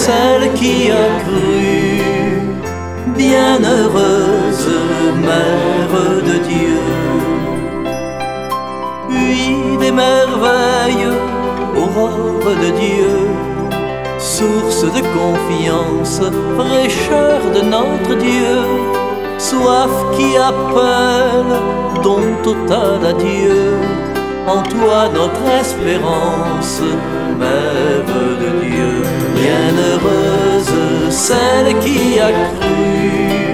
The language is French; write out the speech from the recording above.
celle qui a cru. Bienheureuse Mère de Dieu. Puis des merveilles, aurore de Dieu, source de confiance, fraîcheur de notre Dieu, soif qui appelle, don total à Dieu. En toi notre espérance, Mère de Dieu. Bienheureuse celle qui a cru.